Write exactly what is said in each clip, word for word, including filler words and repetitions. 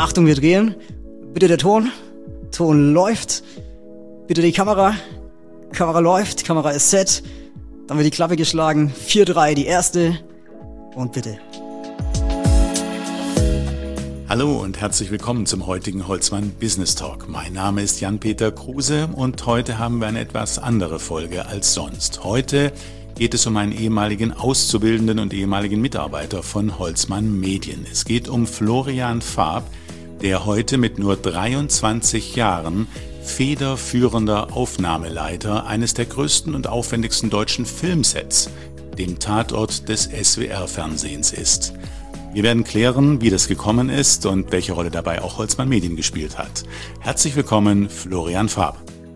Achtung, wir drehen. Bitte der Ton. Ton läuft. Bitte die Kamera. Kamera läuft. Kamera ist set. Dann wird die Klappe geschlagen. vier drei, die erste. Und bitte. Hallo und herzlich willkommen zum heutigen Holzmann Business Talk. Mein Name ist Jan-Peter Kruse und heute haben wir eine etwas andere Folge als sonst. Heute geht es um einen ehemaligen Auszubildenden und ehemaligen Mitarbeiter von Holzmann Medien. Es geht um Florian Faab, der heute mit nur dreiundzwanzig Jahren federführender Aufnahmeleiter eines der größten und aufwendigsten deutschen Filmsets, dem Tatort des S W R-Fernsehens ist. Wir werden klären, wie das gekommen ist und welche Rolle dabei auch Holzmann Medien gespielt hat. Herzlich willkommen, Florian Faab.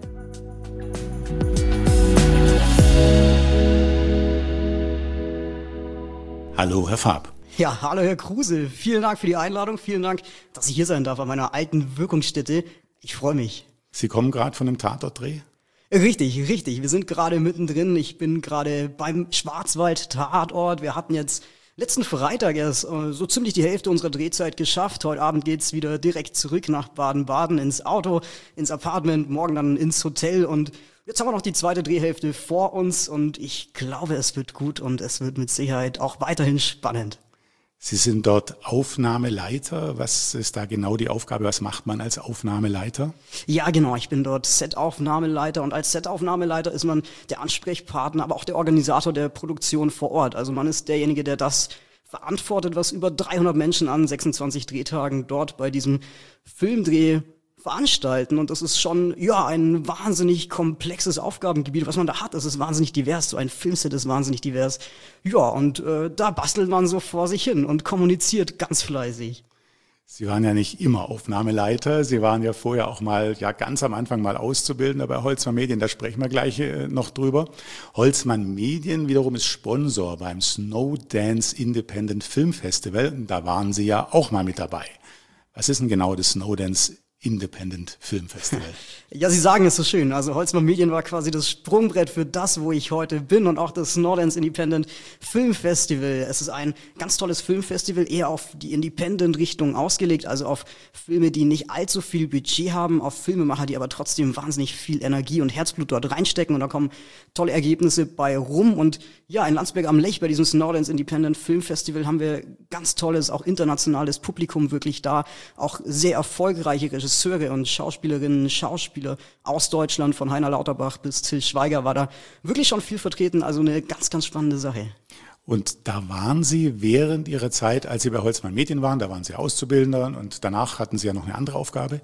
Hallo, Herr Faab. Ja, hallo Herr Kruse. Vielen Dank für die Einladung. Vielen Dank, dass ich hier sein darf an meiner alten Wirkungsstätte. Ich freue mich. Sie kommen gerade von einem Tatortdreh? Richtig, richtig. Wir sind gerade mittendrin. Ich bin gerade beim Schwarzwald-Tatort. Wir hatten jetzt letzten Freitag erst so ziemlich die Hälfte unserer Drehzeit geschafft. Heute Abend geht's wieder direkt zurück nach Baden-Baden ins Auto, ins Apartment, morgen dann ins Hotel und jetzt haben wir noch die zweite Drehhälfte vor uns und ich glaube, es wird gut und es wird mit Sicherheit auch weiterhin spannend. Sie sind dort Aufnahmeleiter. Was ist da genau die Aufgabe? Was macht man als Aufnahmeleiter? Ja, genau. Ich bin dort Set-Aufnahmeleiter und als Set-Aufnahmeleiter ist man der Ansprechpartner, aber auch der Organisator der Produktion vor Ort. Also man ist derjenige, der das verantwortet, was über dreihundert Menschen an sechsundzwanzig Drehtagen dort bei diesem Filmdreh veranstalten. Und das ist schon, ja, ein wahnsinnig komplexes Aufgabengebiet, was man da hat. Es ist wahnsinnig divers. So ein Filmset ist wahnsinnig divers. Ja, und äh, da bastelt man so vor sich hin und kommuniziert ganz fleißig. Sie waren ja nicht immer Aufnahmeleiter. Sie waren ja vorher auch mal, ja, ganz am Anfang mal Auszubildender bei Holzmann Medien. Da sprechen wir gleich äh, noch drüber. Holzmann Medien wiederum ist Sponsor beim Snowdance Independent Film Festival. Und da waren Sie ja auch mal mit dabei. Was ist denn genau das Snowdance Independent Film Festival? Ja, Sie sagen es so schön. Also Holzmann Medien war quasi das Sprungbrett für das, wo ich heute bin und auch das Snowdance Independent Film Festival. Es ist ein ganz tolles Filmfestival, eher auf die Independent-Richtung ausgelegt, also auf Filme, die nicht allzu viel Budget haben, auf Filmemacher, die aber trotzdem wahnsinnig viel Energie und Herzblut dort reinstecken und da kommen tolle Ergebnisse bei rum. Und ja, in Landsberg am Lech bei diesem Snowdance Independent Film Festival haben wir ganz tolles, auch internationales Publikum wirklich da, auch sehr erfolgreiche Regisseure und Schauspielerinnen, Schauspieler aus Deutschland, von Heiner Lauterbach bis Till Schweiger war da wirklich schon viel vertreten, also eine ganz, ganz spannende Sache. Und da waren Sie während Ihrer Zeit, als Sie bei Holzmann Medien waren, da waren Sie Auszubildender und danach hatten Sie ja noch eine andere Aufgabe?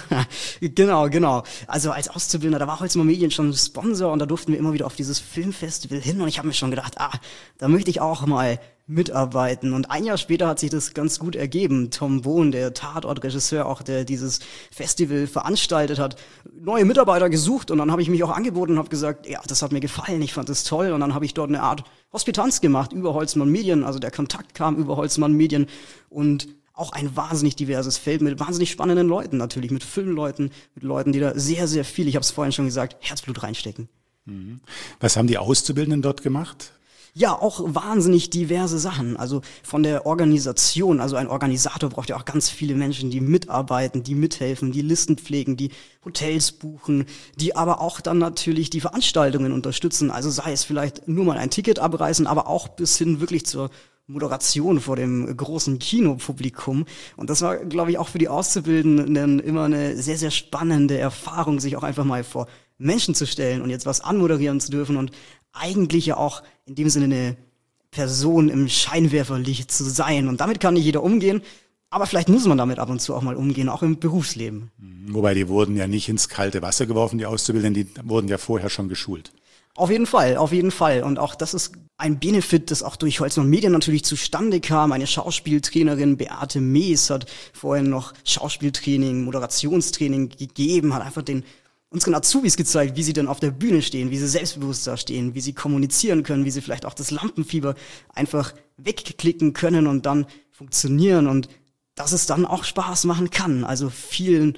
Genau, genau. Also als Auszubildender, da war Holzmann Medien schon Sponsor und da durften wir immer wieder auf dieses Filmfestival hin und ich habe mir schon gedacht, ah, da möchte ich auch mal mitarbeiten. Und ein Jahr später hat sich das ganz gut ergeben. Tom Bohn, der Tatortregisseur, auch der dieses Festival veranstaltet hat, neue Mitarbeiter gesucht und dann habe ich mich auch angeboten und habe gesagt, ja, das hat mir gefallen, ich fand das toll und dann habe ich dort eine Art Hospitanz gemacht über Holzmann Medien, also der Kontakt kam über Holzmann Medien und auch ein wahnsinnig diverses Feld mit wahnsinnig spannenden Leuten natürlich, mit Filmleuten, mit Leuten, die da sehr, sehr viel, ich habe es vorhin schon gesagt, Herzblut reinstecken. Was haben die Auszubildenden dort gemacht? Ja, auch wahnsinnig diverse Sachen. Also von der Organisation, also ein Organisator braucht ja auch ganz viele Menschen, die mitarbeiten, die mithelfen, die Listen pflegen, die Hotels buchen, die aber auch dann natürlich die Veranstaltungen unterstützen. Also sei es vielleicht nur mal ein Ticket abreißen, aber auch bis hin wirklich zur Moderation vor dem großen Kinopublikum. Und das war, glaube ich, auch für die Auszubildenden immer eine sehr, sehr spannende Erfahrung, sich auch einfach mal vor Menschen zu stellen und jetzt was anmoderieren zu dürfen und eigentlich ja auch in dem Sinne eine Person im Scheinwerferlicht zu sein. Und damit kann nicht jeder umgehen, aber vielleicht muss man damit ab und zu auch mal umgehen, auch im Berufsleben. Wobei, die wurden ja nicht ins kalte Wasser geworfen, die Auszubildenden, die wurden ja vorher schon geschult. Auf jeden Fall, auf jeden Fall. Und auch das ist ein Benefit, das auch durch Holzmann Medien natürlich zustande kam. Eine Schauspieltrainerin, Beate Mees, hat vorhin noch Schauspieltraining, Moderationstraining gegeben, hat einfach den unseren Azubis gezeigt, wie sie denn auf der Bühne stehen, wie sie selbstbewusst da stehen, wie sie kommunizieren können, wie sie vielleicht auch das Lampenfieber einfach wegklicken können und dann funktionieren und dass es dann auch Spaß machen kann. Also vielen,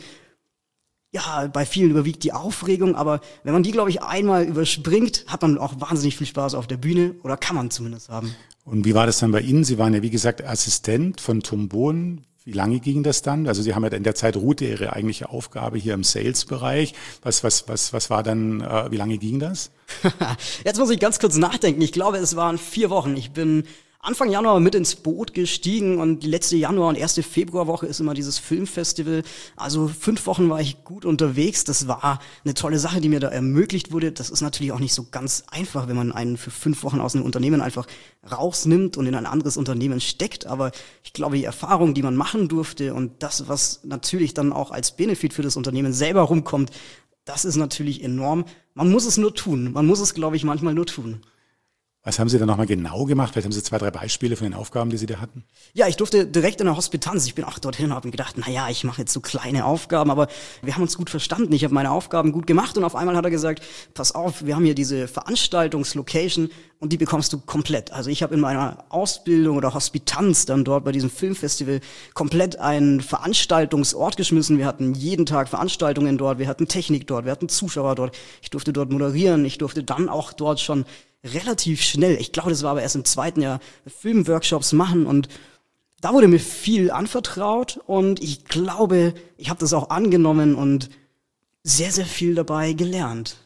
ja, bei vielen überwiegt die Aufregung, aber wenn man die, glaube ich, einmal überspringt, hat man auch wahnsinnig viel Spaß auf der Bühne oder kann man zumindest haben. Und wie war das dann bei Ihnen? Sie waren ja, wie gesagt, Assistent von Tom Bohn. Wie lange ging das dann? Also Sie haben ja in der Zeit ruhte Ihre eigentliche Aufgabe hier im Sales-Bereich. Was, was, was, was war dann, äh, wie lange ging das? Jetzt muss ich ganz kurz nachdenken. Ich glaube, es waren vier Wochen. Ich bin Anfang Januar mit ins Boot gestiegen und die letzte Januar- und erste Februarwoche ist immer dieses Filmfestival. Also fünf Wochen war ich gut unterwegs. Das war eine tolle Sache, die mir da ermöglicht wurde. Das ist natürlich auch nicht so ganz einfach, wenn man einen für fünf Wochen aus einem Unternehmen einfach rausnimmt und in ein anderes Unternehmen steckt. Aber ich glaube, die Erfahrung, die man machen durfte und das, was natürlich dann auch als Benefit für das Unternehmen selber rumkommt, das ist natürlich enorm. Man muss es nur tun. Man muss es, glaube ich, manchmal nur tun. Was haben Sie da nochmal genau gemacht? Vielleicht haben Sie zwei, drei Beispiele von den Aufgaben, die Sie da hatten. Ja, ich durfte direkt in der Hospitanz. Ich bin auch dorthin und habe mir gedacht, na ja, ich mache jetzt so kleine Aufgaben, aber wir haben uns gut verstanden. Ich habe meine Aufgaben gut gemacht und auf einmal hat er gesagt, pass auf, wir haben hier diese Veranstaltungslocation und die bekommst du komplett. Also ich habe in meiner Ausbildung oder Hospitanz dann dort bei diesem Filmfestival komplett einen Veranstaltungsort geschmissen. Wir hatten jeden Tag Veranstaltungen dort, wir hatten Technik dort, wir hatten Zuschauer dort. Ich durfte dort moderieren, ich durfte dann auch dort schon relativ schnell, ich glaube, das war aber erst im zweiten Jahr, Filmworkshops machen und da wurde mir viel anvertraut und ich glaube, ich habe das auch angenommen und sehr, sehr viel dabei gelernt.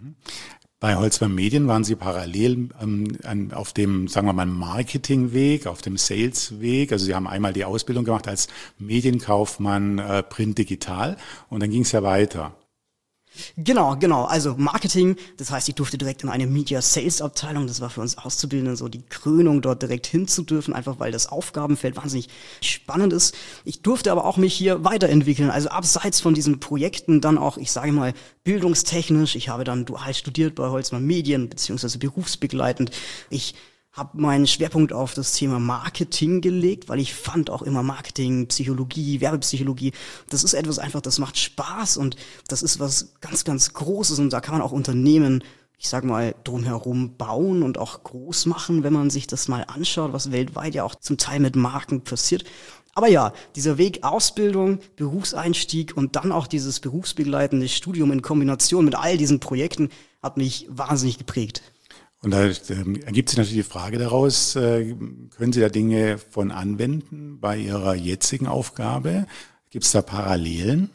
Bei Holzmann Medien waren Sie parallel ähm, an, auf dem, sagen wir mal, Marketingweg, auf dem Salesweg. Also Sie haben einmal die Ausbildung gemacht als Medienkaufmann, äh, Print, Digital und dann ging es ja weiter. Genau, genau. Also Marketing, das heißt, ich durfte direkt in eine Media-Sales-Abteilung, das war für uns Auszubildende so die Krönung, dort direkt hin zu dürfen, einfach weil das Aufgabenfeld wahnsinnig spannend ist. Ich durfte aber auch mich hier weiterentwickeln, also abseits von diesen Projekten dann auch, ich sage mal, bildungstechnisch. Ich habe dann dual studiert bei Holzmann Medien, beziehungsweise berufsbegleitend. Ich habe meinen Schwerpunkt auf das Thema Marketing gelegt, weil ich fand auch immer Marketing, Psychologie, Werbepsychologie, das ist etwas einfach, das macht Spaß und das ist was ganz, ganz Großes und da kann man auch Unternehmen, ich sag mal, drumherum bauen und auch groß machen, wenn man sich das mal anschaut, was weltweit ja auch zum Teil mit Marken passiert. Aber ja, dieser Weg Ausbildung, Berufseinstieg und dann auch dieses berufsbegleitende Studium in Kombination mit all diesen Projekten hat mich wahnsinnig geprägt. Und da ähm, ergibt sich natürlich die Frage daraus, äh, können Sie da Dinge von anwenden bei Ihrer jetzigen Aufgabe? Gibt es da Parallelen?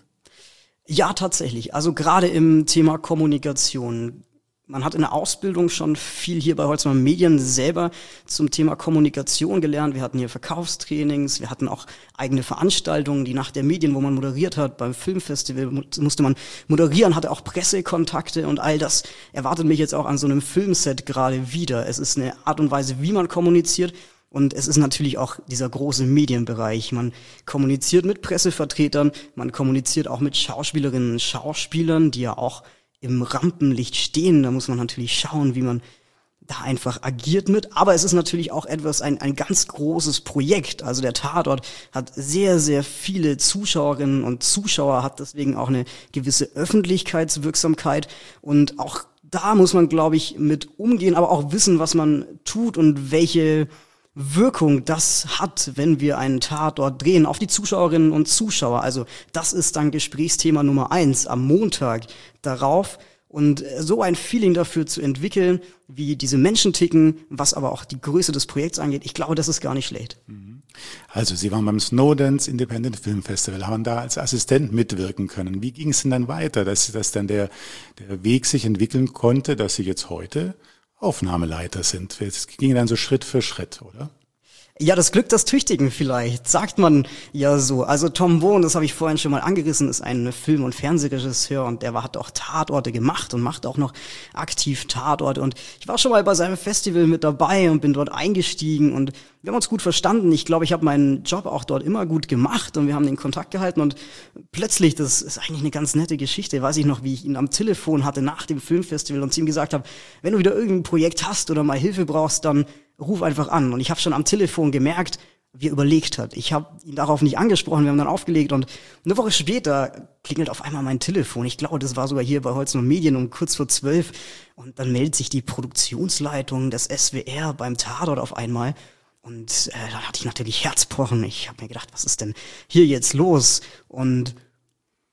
Ja, tatsächlich. Also gerade im Thema Kommunikation. Man hat in der Ausbildung schon viel hier bei Holzmann Medien selber zum Thema Kommunikation gelernt. Wir hatten hier Verkaufstrainings, wir hatten auch eigene Veranstaltungen, die Nacht der Medien, wo man moderiert hat. Beim Filmfestival musste man moderieren, hatte auch Pressekontakte und all das erwartet mich jetzt auch an so einem Filmset gerade wieder. Es ist eine Art und Weise, wie man kommuniziert. Und es ist natürlich auch dieser große Medienbereich. Man kommuniziert mit Pressevertretern, man kommuniziert auch mit Schauspielerinnen und Schauspielern, die ja auch im Rampenlicht stehen. Da muss man natürlich schauen, wie man da einfach agiert mit. Aber es ist natürlich auch etwas, ein, ein ganz großes Projekt. Also der Tatort hat sehr, sehr viele Zuschauerinnen und Zuschauer, hat deswegen auch eine gewisse Öffentlichkeitswirksamkeit. Und auch da muss man, glaube ich, mit umgehen, aber auch wissen, was man tut und welche Wirkung das hat, wenn wir einen Tatort drehen auf die Zuschauerinnen und Zuschauer. Also das ist dann Gesprächsthema Nummer eins am Montag darauf. Und so ein Feeling dafür zu entwickeln, wie diese Menschen ticken, was aber auch die Größe des Projekts angeht, ich glaube, das ist gar nicht schlecht. Also Sie waren beim Snowdons Independent Film Festival, haben da als Assistent mitwirken können. Wie ging es denn dann weiter, dass, dass dann der, der Weg sich entwickeln konnte, dass Sie jetzt heute Aufnahmeleiter sind? Es ging dann so Schritt für Schritt, oder? Ja, das Glück des Tüchtigen vielleicht, sagt man ja so. Also Tom Bohn, das habe ich vorhin schon mal angerissen, ist ein Film- und Fernsehregisseur und der hat auch Tatorte gemacht und macht auch noch aktiv Tatorte. Und ich war schon mal bei seinem Festival mit dabei und bin dort eingestiegen und wir haben uns gut verstanden. Ich glaube, ich habe meinen Job auch dort immer gut gemacht und wir haben den Kontakt gehalten und plötzlich, das ist eigentlich eine ganz nette Geschichte, weiß ich noch, wie ich ihn am Telefon hatte nach dem Filmfestival und zu ihm gesagt habe, wenn du wieder irgendein Projekt hast oder mal Hilfe brauchst, dann ruf einfach an. Und ich habe schon am Telefon gemerkt, wie er überlegt hat. Ich habe ihn darauf nicht angesprochen, wir haben dann aufgelegt und eine Woche später klingelt auf einmal mein Telefon. Ich glaube, das war sogar hier bei Holzmann Medien um kurz vor zwölf und dann meldet sich die Produktionsleitung des S W R beim Tatort auf einmal und äh, da hatte ich natürlich Herzpochen. Ich habe mir gedacht, was ist denn hier jetzt los? Und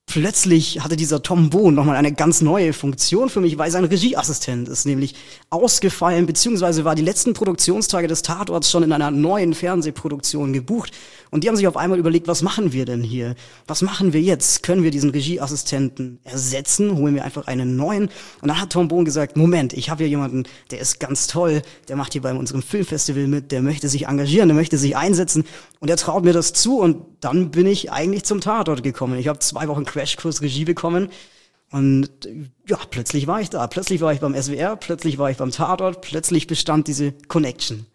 plötzlich hatte dieser Tom Bohn nochmal eine ganz neue Funktion für mich, weil sein Regieassistent ist nämlich ausgefallen, beziehungsweise war die letzten Produktionstage des Tatorts schon in einer neuen Fernsehproduktion gebucht. Und die haben sich auf einmal überlegt, was machen wir denn hier? Was machen wir jetzt? Können wir diesen Regieassistenten ersetzen? Holen wir einfach einen neuen? Und dann hat Tom Bohn gesagt, Moment, ich habe hier jemanden, der ist ganz toll, der macht hier bei unserem Filmfestival mit, der möchte sich engagieren, der möchte sich einsetzen und er traut mir das zu. Und dann bin ich eigentlich zum Tatort gekommen. Ich habe zwei Wochen Crashkurs Regie bekommen und ja, plötzlich war ich da. Plötzlich war ich beim S W R, plötzlich war ich beim Tatort, plötzlich bestand diese Connection.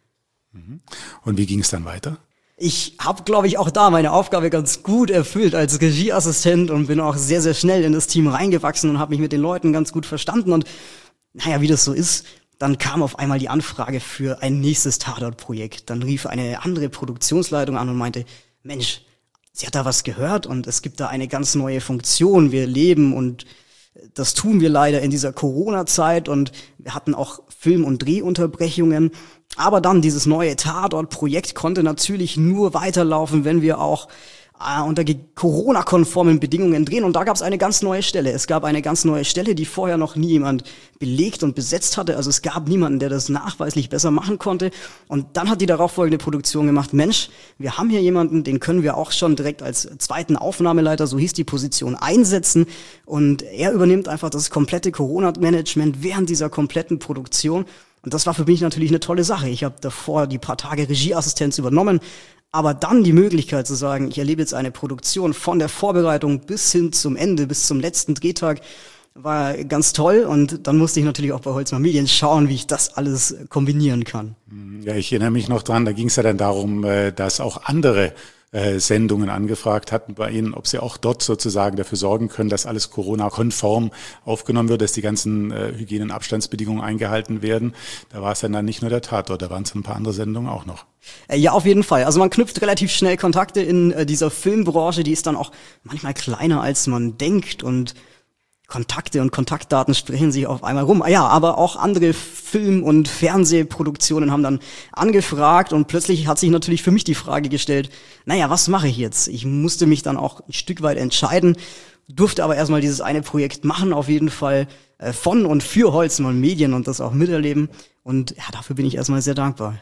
Und wie ging es dann weiter? Ich habe, glaube ich, auch da meine Aufgabe ganz gut erfüllt als Regieassistent und bin auch sehr, sehr schnell in das Team reingewachsen und habe mich mit den Leuten ganz gut verstanden. Und naja, wie das so ist, dann kam auf einmal die Anfrage für ein nächstes Tatort-Projekt. Dann rief eine andere Produktionsleitung an und meinte, Mensch, sie hat da was gehört und es gibt da eine ganz neue Funktion. Wir leben und das tun wir leider in dieser Corona-Zeit und wir hatten auch Film- und Drehunterbrechungen. Aber dann dieses neue Tatort-Projekt konnte natürlich nur weiterlaufen, wenn wir auch äh, unter Corona-konformen Bedingungen drehen. Und da gab es eine ganz neue Stelle. Es gab eine ganz neue Stelle, die vorher noch nie jemand belegt und besetzt hatte. Also es gab niemanden, der das nachweislich besser machen konnte. Und dann hat die darauffolgende Produktion gemacht, Mensch, wir haben hier jemanden, den können wir auch schon direkt als zweiten Aufnahmeleiter, so hieß die Position, einsetzen. Und er übernimmt einfach das komplette Corona-Management während dieser kompletten Produktion. Und das war für mich natürlich eine tolle Sache. Ich habe davor die paar Tage Regieassistenz übernommen, aber dann die Möglichkeit zu sagen, ich erlebe jetzt eine Produktion von der Vorbereitung bis hin zum Ende, bis zum letzten Drehtag, war ganz toll. Und dann musste ich natürlich auch bei Holzmann Medien schauen, wie ich das alles kombinieren kann. Ja, ich erinnere mich noch dran, da ging es ja dann darum, dass auch andere Sendungen angefragt hatten bei Ihnen, ob Sie auch dort sozusagen dafür sorgen können, dass alles Corona-konform aufgenommen wird, dass die ganzen äh, Hygiene- und Abstandsbedingungen eingehalten werden. Da war es dann, dann nicht nur der Tatort, da waren es ein paar andere Sendungen auch noch. Ja, auf jeden Fall. Also man knüpft relativ schnell Kontakte in äh, dieser Filmbranche, die ist dann auch manchmal kleiner, als man denkt und Kontakte und Kontaktdaten sprechen sich auf einmal rum. Ja, aber auch andere Film- und Fernsehproduktionen haben dann angefragt und plötzlich hat sich natürlich für mich die Frage gestellt, naja, was mache ich jetzt? Ich musste mich dann auch ein Stück weit entscheiden, durfte aber erstmal dieses eine Projekt machen, auf jeden Fall äh, von und für Holzmann Medien und das auch miterleben. Und ja, dafür bin ich erstmal sehr dankbar.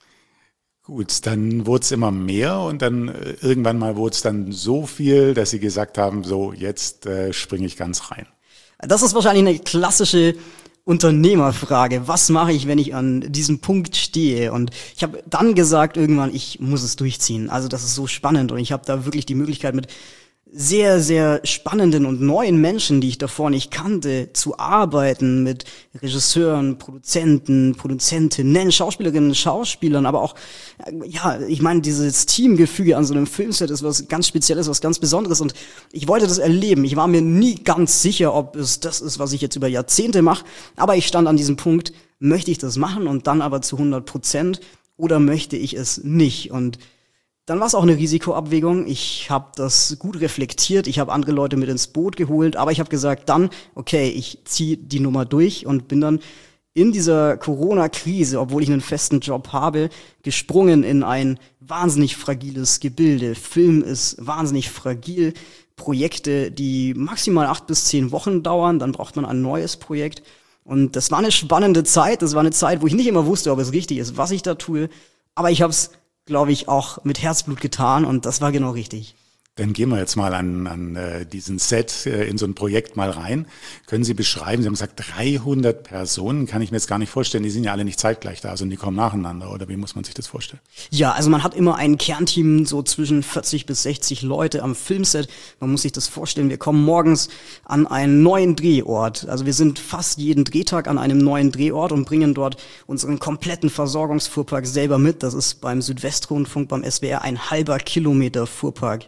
Gut, dann wurde es immer mehr und dann äh, irgendwann mal wurde es dann so viel, dass Sie gesagt haben, so jetzt äh, springe ich ganz rein. Das ist wahrscheinlich eine klassische Unternehmerfrage. Was mache ich, wenn ich an diesem Punkt stehe? Und ich habe dann gesagt irgendwann, ich muss es durchziehen. Also das ist so spannend und ich habe da wirklich die Möglichkeit mit sehr, sehr spannenden und neuen Menschen, die ich davor nicht kannte, zu arbeiten mit Regisseuren, Produzenten, Produzentinnen, Schauspielerinnen, Schauspielern, aber auch, ja, ich meine, dieses Teamgefüge an so einem Filmset ist was ganz Spezielles, was ganz Besonderes und ich wollte das erleben. Ich war mir nie ganz sicher, ob es das ist, was ich jetzt über Jahrzehnte mache, aber ich stand an diesem Punkt, möchte ich das machen und dann aber zu hundert Prozent oder möchte ich es nicht? Und dann war es auch eine Risikoabwägung. Ich habe das gut reflektiert, ich habe andere Leute mit ins Boot geholt, aber ich habe gesagt, dann, okay, ich ziehe die Nummer durch und bin dann in dieser Corona-Krise, obwohl ich einen festen Job habe, gesprungen in ein wahnsinnig fragiles Gebilde. Film ist wahnsinnig fragil. Projekte, die maximal acht bis zehn Wochen dauern, dann braucht man ein neues Projekt. Und das war eine spannende Zeit. Das war eine Zeit, wo ich nicht immer wusste, ob es richtig ist, was ich da tue. Aber ich habe es, glaube ich, auch mit Herzblut getan und das war genau richtig. Dann gehen wir jetzt mal an, an äh, diesen Set, äh, in so ein Projekt mal rein. Können Sie beschreiben, Sie haben gesagt, dreihundert Personen, kann ich mir jetzt gar nicht vorstellen, die sind ja alle nicht zeitgleich da, sondern die kommen nacheinander, oder wie muss man sich das vorstellen? Ja, also man hat immer ein Kernteam, so zwischen vierzig bis sechzig Leute am Filmset. Man muss sich das vorstellen, wir kommen morgens an einen neuen Drehort. Also wir sind fast jeden Drehtag an einem neuen Drehort und bringen dort unseren kompletten Versorgungsfuhrpark selber mit. Das ist beim Südwestrundfunk, beim S W R ein halber Kilometer Fuhrpark.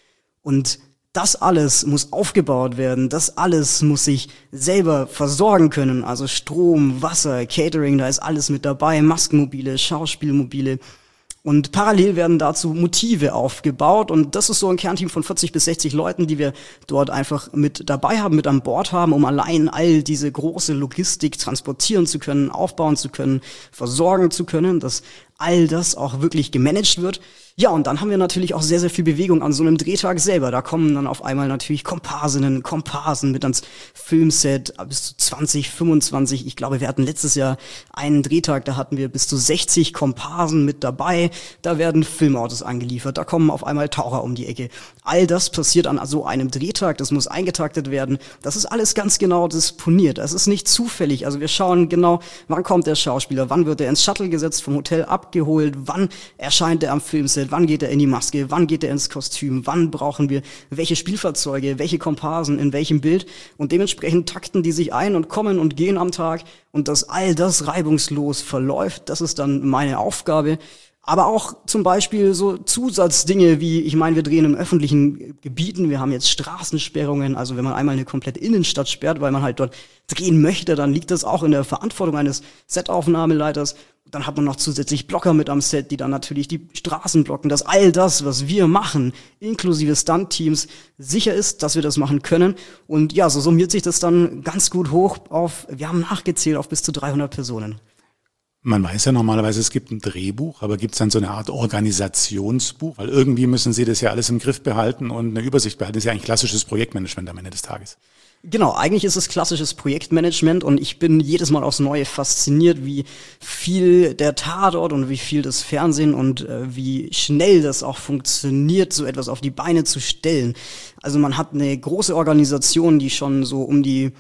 Und das alles muss aufgebaut werden, das alles muss sich selber versorgen können, also Strom, Wasser, Catering, da ist alles mit dabei, Maskenmobile, Schauspielmobile und parallel werden dazu Motive aufgebaut und das ist so ein Kernteam von vierzig bis sechzig Leuten, die wir dort einfach mit dabei haben, mit an Bord haben, um allein all diese große Logistik transportieren zu können, aufbauen zu können, versorgen zu können, das all das auch wirklich gemanagt wird. Ja, und dann haben wir natürlich auch sehr, sehr viel Bewegung an so einem Drehtag selber. Da kommen dann auf einmal natürlich Komparsinnen, Komparsen mit ans Filmset, bis zu zwanzig, fünfundzwanzig. Ich glaube, wir hatten letztes Jahr einen Drehtag, da hatten wir bis zu sechzig Komparsen mit dabei. Da werden Filmautos angeliefert, da kommen auf einmal Taucher um die Ecke. All das passiert an so einem Drehtag, das muss eingetaktet werden. Das ist alles ganz genau disponiert. Es ist nicht zufällig. Also wir schauen genau, wann kommt der Schauspieler, wann wird er ins Shuttle gesetzt, vom Hotel abgeholt, wann erscheint er am Filmset, wann geht er in die Maske, wann geht er ins Kostüm, wann brauchen wir welche Spielfahrzeuge, welche Komparsen, in welchem Bild, und dementsprechend takten die sich ein und kommen und gehen am Tag, und dass all das reibungslos verläuft, das ist dann meine Aufgabe. Aber auch zum Beispiel so Zusatzdinge wie, ich meine, wir drehen im öffentlichen Gebieten, wir haben jetzt Straßensperrungen, also wenn man einmal eine komplette Innenstadt sperrt, weil man halt dort drehen möchte, dann liegt das auch in der Verantwortung eines Setaufnahmeleiters. Dann hat man noch zusätzlich Blocker mit am Set, die dann natürlich die Straßen blocken, dass all das, was wir machen, inklusive Stunt-Teams, sicher ist, dass wir das machen können. Und ja, so summiert sich das dann ganz gut hoch auf, wir haben nachgezählt, auf bis zu dreihundert Personen. Man weiß ja normalerweise, es gibt ein Drehbuch, aber gibt es dann so eine Art Organisationsbuch? Weil irgendwie müssen Sie das ja alles im Griff behalten und eine Übersicht behalten. Das ist ja eigentlich klassisches Projektmanagement am Ende des Tages. Genau, eigentlich ist es klassisches Projektmanagement, und ich bin jedes Mal aufs Neue fasziniert, wie viel der Tatort und wie viel das Fernsehen und äh, wie schnell das auch funktioniert, so etwas auf die Beine zu stellen. Also man hat eine große Organisation, die schon so um die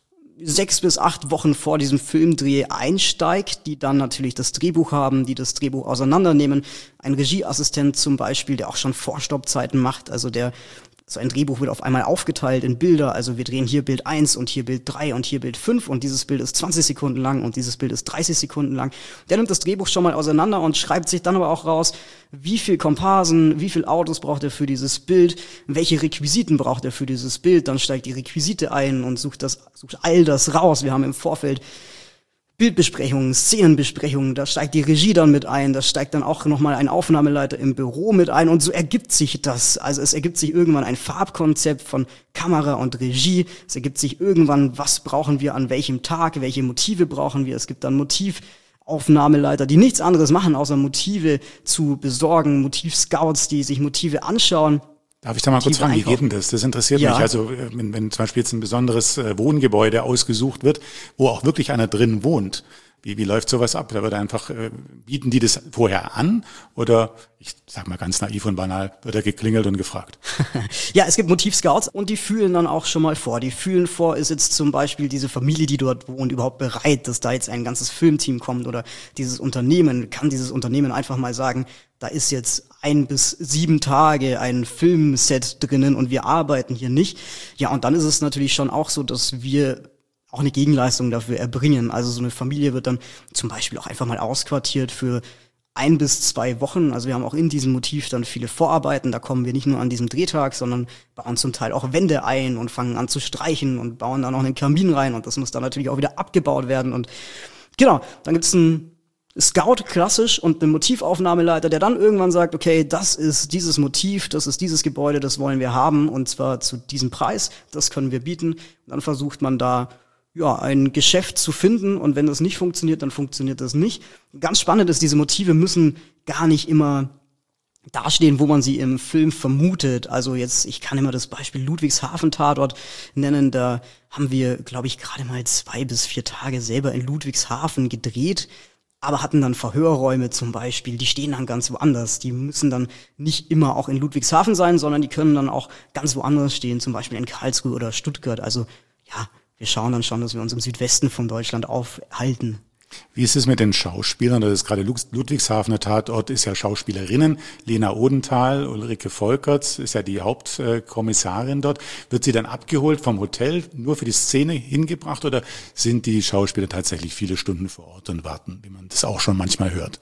sechs bis acht Wochen vor diesem Filmdreh einsteigt, die dann natürlich das Drehbuch haben, die das Drehbuch auseinandernehmen. Ein Regieassistent zum Beispiel, der auch schon Vorstoppzeiten macht, also der so ein Drehbuch wird auf einmal aufgeteilt in Bilder, also wir drehen hier Bild eins und hier Bild drei und hier Bild fünf und dieses Bild ist zwanzig Sekunden lang und dieses Bild ist dreißig Sekunden lang. Der nimmt das Drehbuch schon mal auseinander und schreibt sich dann aber auch raus, wie viel Komparsen, wie viel Autos braucht er für dieses Bild, welche Requisiten braucht er für dieses Bild, dann steigt die Requisite ein und sucht das, sucht all das raus. Wir haben im Vorfeld Bildbesprechungen, Szenenbesprechungen, da steigt die Regie dann mit ein, da steigt dann auch nochmal ein Aufnahmeleiter im Büro mit ein, und so ergibt sich das. Also es ergibt sich irgendwann ein Farbkonzept von Kamera und Regie, es ergibt sich irgendwann, was brauchen wir an welchem Tag, welche Motive brauchen wir, es gibt dann Motivaufnahmeleiter, die nichts anderes machen, außer Motive zu besorgen, Motivscouts, die sich Motive anschauen. Darf ich da mal kurz fragen, wie geht denn das? Das interessiert ja. mich. Also wenn, wenn zum Beispiel jetzt ein besonderes Wohngebäude ausgesucht wird, wo auch wirklich einer drin wohnt, wie, wie läuft sowas ab? Da wird einfach, äh, bieten die das vorher an, oder, ich sag mal ganz naiv und banal, wird er geklingelt und gefragt? Ja, es gibt Motivscouts, und die fühlen dann auch schon mal vor. Die fühlen vor, ist jetzt zum Beispiel diese Familie, die dort wohnt, überhaupt bereit, dass da jetzt ein ganzes Filmteam kommt, oder dieses Unternehmen, kann dieses Unternehmen einfach mal sagen, da ist jetzt ein bis sieben Tage ein Filmset drinnen und wir arbeiten hier nicht. Ja, und dann ist es natürlich schon auch so, dass wir auch eine Gegenleistung dafür erbringen. Also so eine Familie wird dann zum Beispiel auch einfach mal ausquartiert für ein bis zwei Wochen. Also wir haben auch in diesem Motiv dann viele Vorarbeiten. Da kommen wir nicht nur an diesem Drehtag, sondern bauen zum Teil auch Wände ein und fangen an zu streichen und bauen dann auch einen Kamin rein. Und das muss dann natürlich auch wieder abgebaut werden. Und genau, dann gibt's einen Scout klassisch und einen Motivaufnahmeleiter, der dann irgendwann sagt, okay, das ist dieses Motiv, das ist dieses Gebäude, das wollen wir haben, und zwar zu diesem Preis, das können wir bieten. Und dann versucht man da ja ein Geschäft zu finden, und wenn das nicht funktioniert, dann funktioniert das nicht. Ganz spannend ist, diese Motive müssen gar nicht immer dastehen, wo man sie im Film vermutet. Also jetzt, ich kann immer das Beispiel Ludwigshafen-Tatort nennen, da haben wir, glaube ich, gerade mal zwei bis vier Tage selber in Ludwigshafen gedreht, aber hatten dann Verhörräume zum Beispiel, die stehen dann ganz woanders. Die müssen dann nicht immer auch in Ludwigshafen sein, sondern die können dann auch ganz woanders stehen, zum Beispiel in Karlsruhe oder Stuttgart. Also ja, wir schauen dann schon, dass wir uns im Südwesten von Deutschland aufhalten. Wie ist es mit den Schauspielern? Das ist gerade Ludwigshafener Tatort, ist ja Schauspielerinnen. Lena Odenthal, Ulrike Volkerts ist ja die Hauptkommissarin dort. Wird sie dann abgeholt vom Hotel, nur für die Szene hingebracht, oder sind die Schauspieler tatsächlich viele Stunden vor Ort und warten, wie man das auch schon manchmal hört?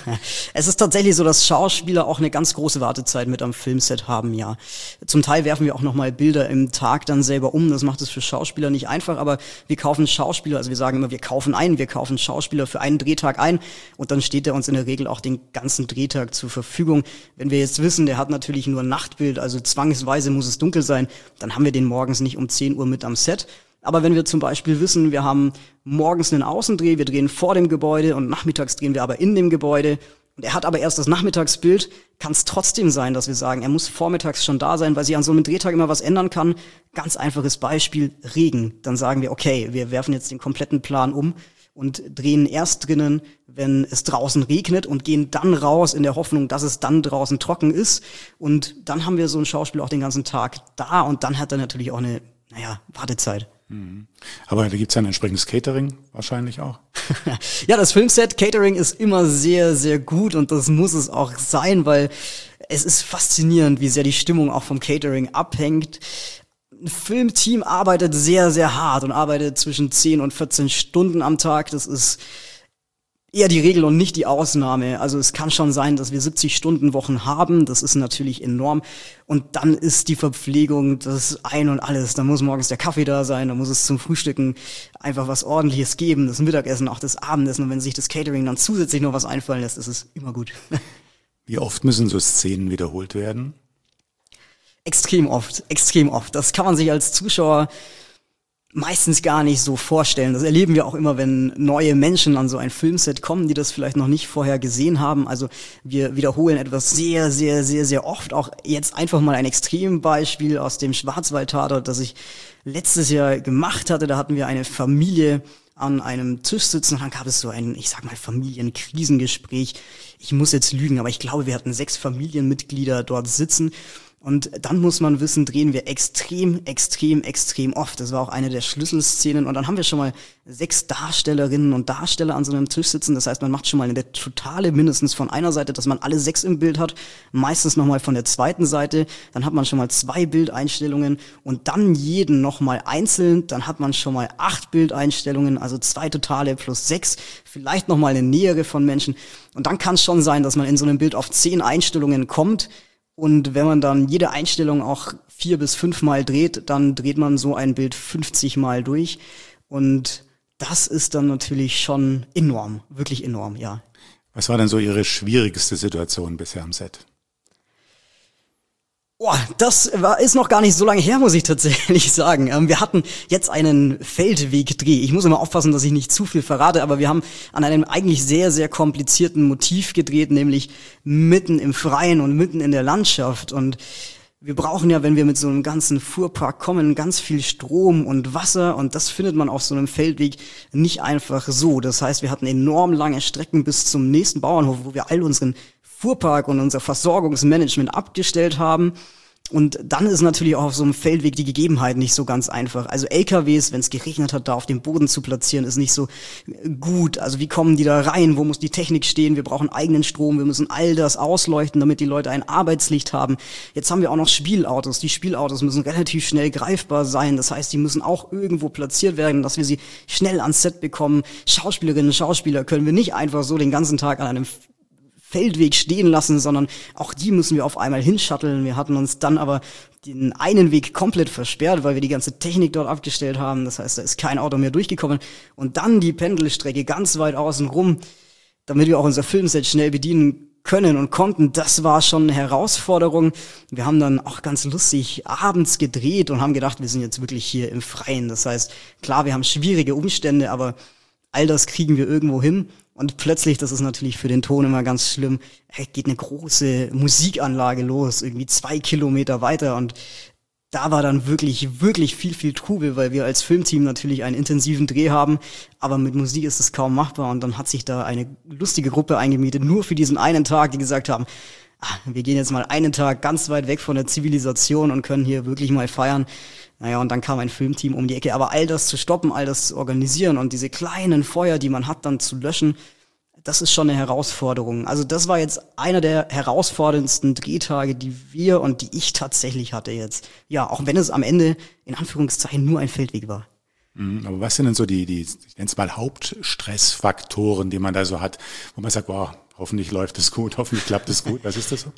Es ist tatsächlich so, dass Schauspieler auch eine ganz große Wartezeit mit am Filmset haben, ja. Zum Teil werfen wir auch nochmal Bilder im Tag dann selber um. Das macht es für Schauspieler nicht einfach, aber wir kaufen Schauspieler, also wir sagen immer, wir kaufen ein, wir kaufen Schauspieler für einen Drehtag ein, und dann steht er uns in der Regel auch den ganzen Drehtag zur Verfügung. Wenn wir jetzt wissen, der hat natürlich nur ein Nachtbild, also zwangsweise muss es dunkel sein, dann haben wir den morgens nicht um zehn Uhr mit am Set. Aber wenn wir zum Beispiel wissen, wir haben morgens einen Außendreh, wir drehen vor dem Gebäude und nachmittags drehen wir aber in dem Gebäude, und er hat aber erst das Nachmittagsbild, kann es trotzdem sein, dass wir sagen, er muss vormittags schon da sein, weil sich an so einem Drehtag immer was ändern kann. Ganz einfaches Beispiel, Regen. Dann sagen wir, okay, wir werfen jetzt den kompletten Plan um und drehen erst drinnen, wenn es draußen regnet und gehen dann raus in der Hoffnung, dass es dann draußen trocken ist. Und dann haben wir so ein Schauspiel auch den ganzen Tag da und dann hat er natürlich auch eine, naja, Wartezeit. Mhm. Aber da gibt's ja ein entsprechendes Catering wahrscheinlich auch. Ja, das Filmset Catering ist immer sehr, sehr gut und das muss es auch sein, weil es ist faszinierend, wie sehr die Stimmung auch vom Catering abhängt. Ein Filmteam arbeitet sehr, sehr hart und arbeitet zwischen zehn und vierzehn Stunden am Tag. Das ist eher die Regel und nicht die Ausnahme. Also es kann schon sein, dass wir siebzig-Stunden-Wochen haben. Das ist natürlich enorm. Und dann ist die Verpflegung das Ein und Alles. Da muss morgens der Kaffee da sein, da muss es zum Frühstücken einfach was Ordentliches geben. Das Mittagessen, auch das Abendessen. Und wenn sich das Catering dann zusätzlich noch was einfallen lässt, ist es immer gut. Wie oft müssen so Szenen wiederholt werden? Extrem oft, extrem oft. Das kann man sich als Zuschauer meistens gar nicht so vorstellen. Das erleben wir auch immer, wenn neue Menschen an so ein Filmset kommen, die das vielleicht noch nicht vorher gesehen haben. Also wir wiederholen etwas sehr, sehr, sehr, sehr oft. Auch jetzt einfach mal ein Extrembeispiel aus dem Schwarzwald-Tatort, das ich letztes Jahr gemacht hatte. Da hatten wir eine Familie an einem Tisch sitzen und dann gab es so ein, ich sag mal, Familienkrisengespräch. Ich muss jetzt lügen, aber ich glaube, wir hatten sechs Familienmitglieder dort sitzen. Und dann muss man wissen, drehen wir extrem, extrem, extrem oft. Das war auch eine der Schlüsselszenen. Und dann haben wir schon mal sechs Darstellerinnen und Darsteller an so einem Tisch sitzen. Das heißt, man macht schon mal eine totale mindestens von einer Seite, dass man alle sechs im Bild hat. Meistens nochmal von der zweiten Seite. Dann hat man schon mal zwei Bildeinstellungen und dann jeden nochmal einzeln. Dann hat man schon mal acht Bildeinstellungen, also zwei totale plus sechs. Vielleicht nochmal eine nähere von Menschen. Und dann kann es schon sein, dass man in so einem Bild auf zehn Einstellungen kommt. Und wenn man dann jede Einstellung auch vier bis fünf Mal dreht, dann dreht man so ein Bild fünfzig Mal durch. Und das ist dann natürlich schon enorm, wirklich enorm, ja. Was war denn so Ihre schwierigste Situation bisher am Set? Oh, das war, ist noch gar nicht so lange her, muss ich tatsächlich sagen. Ähm, wir hatten jetzt einen Feldwegdreh. Ich muss immer aufpassen, dass ich nicht zu viel verrate, aber wir haben an einem eigentlich sehr, sehr komplizierten Motiv gedreht, nämlich mitten im Freien und mitten in der Landschaft. Und wir brauchen ja, wenn wir mit so einem ganzen Fuhrpark kommen, ganz viel Strom und Wasser und das findet man auf so einem Feldweg nicht einfach so. Das heißt, wir hatten enorm lange Strecken bis zum nächsten Bauernhof, wo wir all unseren Fuhrpark und unser Versorgungsmanagement abgestellt haben. Und dann ist natürlich auch auf so einem Feldweg die Gegebenheit nicht so ganz einfach. Also L K Ws, wenn es geregnet hat, da auf dem Boden zu platzieren, ist nicht so gut. Also wie kommen die da rein? Wo muss die Technik stehen? Wir brauchen eigenen Strom. Wir müssen all das ausleuchten, damit die Leute ein Arbeitslicht haben. Jetzt haben wir auch noch Spielautos. Die Spielautos müssen relativ schnell greifbar sein. Das heißt, die müssen auch irgendwo platziert werden, dass wir sie schnell ans Set bekommen. Schauspielerinnen und Schauspieler können wir nicht einfach so den ganzen Tag an einem Feldweg stehen lassen, sondern auch die müssen wir auf einmal hinshutteln. Wir hatten uns dann aber den einen Weg komplett versperrt, weil wir die ganze Technik dort abgestellt haben. Das heißt, da ist kein Auto mehr durchgekommen. Und dann die Pendelstrecke ganz weit außen rum, damit wir auch unser Filmset schnell bedienen können und konnten. Das war schon eine Herausforderung. Wir haben dann auch ganz lustig abends gedreht und haben gedacht, wir sind jetzt wirklich hier im Freien. Das heißt, klar, wir haben schwierige Umstände, aber all das kriegen wir irgendwo hin. Und plötzlich, das ist natürlich für den Ton immer ganz schlimm, geht eine große Musikanlage los, irgendwie zwei Kilometer weiter. Und da war dann wirklich, wirklich viel, viel Trubel, weil wir als Filmteam natürlich einen intensiven Dreh haben. Aber mit Musik ist es kaum machbar. Und dann hat sich da eine lustige Gruppe eingemietet, nur für diesen einen Tag, die gesagt haben, ah, wir gehen jetzt mal einen Tag ganz weit weg von der Zivilisation und können hier wirklich mal feiern. Naja, und dann kam ein Filmteam um die Ecke. Aber all das zu stoppen, all das zu organisieren und diese kleinen Feuer, die man hat, dann zu löschen, das ist schon eine Herausforderung. Also das war jetzt einer der herausforderndsten Drehtage, die wir und die ich tatsächlich hatte jetzt. Ja, auch wenn es am Ende in Anführungszeichen nur ein Feldweg war. Aber was sind denn so die, die ich nenne es mal Hauptstressfaktoren, die man da so hat, wo man sagt, wow, hoffentlich läuft es gut, hoffentlich klappt es gut. Was ist das so?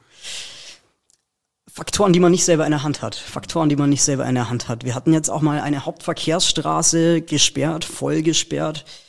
Faktoren, die man nicht selber in der Hand hat. Faktoren, die man nicht selber in der Hand hat. Wir hatten jetzt auch mal eine Hauptverkehrsstraße gesperrt, voll gesperrt.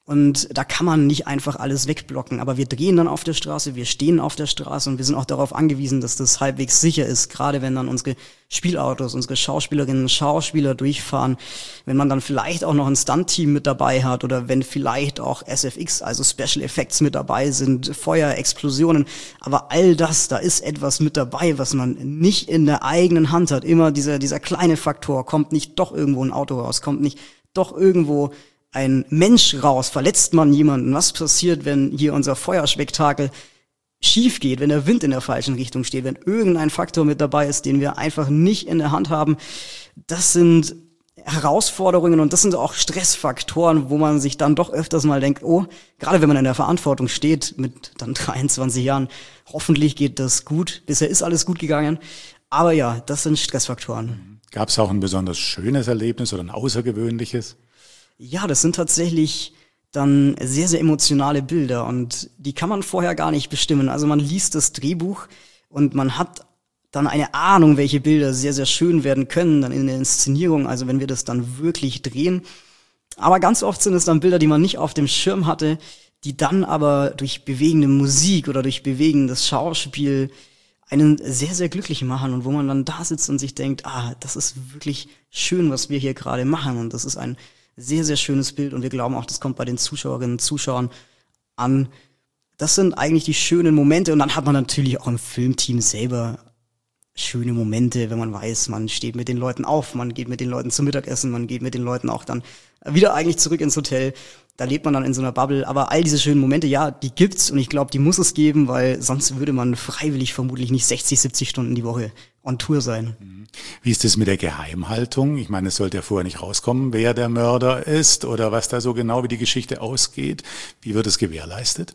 Und da kann man nicht einfach alles wegblocken. Aber wir drehen dann auf der Straße, wir stehen auf der Straße und wir sind auch darauf angewiesen, dass das halbwegs sicher ist. Gerade wenn dann unsere Spielautos, unsere Schauspielerinnen und Schauspieler durchfahren. Wenn man dann vielleicht auch noch ein Stunt-Team mit dabei hat oder wenn vielleicht auch S F X, also Special Effects mit dabei sind, Feuer, Explosionen. Aber all das, da ist etwas mit dabei, was man nicht in der eigenen Hand hat. Immer dieser, dieser kleine Faktor, kommt nicht doch irgendwo ein Auto raus, kommt nicht doch irgendwo ein Mensch raus, verletzt man jemanden? Was passiert, wenn hier unser Feuerspektakel schief geht, wenn der Wind in der falschen Richtung steht, wenn irgendein Faktor mit dabei ist, den wir einfach nicht in der Hand haben? Das sind Herausforderungen und das sind auch Stressfaktoren, wo man sich dann doch öfters mal denkt, oh, gerade wenn man in der Verantwortung steht, mit dann dreiundzwanzig Jahren, hoffentlich geht das gut. Bisher ist alles gut gegangen. Aber ja, das sind Stressfaktoren. Gab es auch ein besonders schönes Erlebnis oder ein außergewöhnliches? Ja, das sind tatsächlich dann sehr, sehr emotionale Bilder und die kann man vorher gar nicht bestimmen. Also man liest das Drehbuch und man hat dann eine Ahnung, welche Bilder sehr, sehr schön werden können dann in der Inszenierung, also wenn wir das dann wirklich drehen. Aber ganz oft sind es dann Bilder, die man nicht auf dem Schirm hatte, die dann aber durch bewegende Musik oder durch bewegendes Schauspiel einen sehr, sehr glücklich machen und wo man dann da sitzt und sich denkt, ah, das ist wirklich schön, was wir hier gerade machen und das ist ein sehr, sehr schönes Bild und wir glauben auch, das kommt bei den Zuschauerinnen und Zuschauern an. Das sind eigentlich die schönen Momente und dann hat man natürlich auch im Filmteam selber schöne Momente, wenn man weiß, man steht mit den Leuten auf, man geht mit den Leuten zum Mittagessen, man geht mit den Leuten auch dann wieder eigentlich zurück ins Hotel. Da lebt man dann in so einer Bubble. Aber all diese schönen Momente, ja, die gibt's und ich glaube, die muss es geben, weil sonst würde man freiwillig vermutlich nicht sechzig, siebzig Stunden die Woche on Tour sein. Wie ist es mit der Geheimhaltung? Ich meine, es sollte ja vorher nicht rauskommen, wer der Mörder ist oder was da so genau, wie die Geschichte ausgeht. Wie wird es gewährleistet?